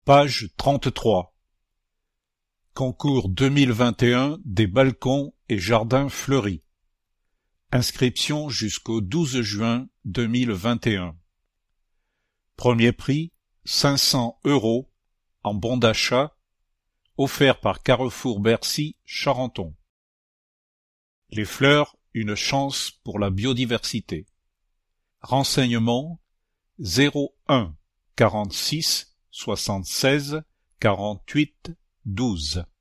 Page 33. Concours 2021 des balcons et jardins fleuris. Inscription jusqu'au 12 juin 2021. Premier prix, 500 € en bon d'achat, offert par Carrefour Bercy, Charenton. Les fleurs, une chance pour la biodiversité. Renseignements 01 46 76 48 12.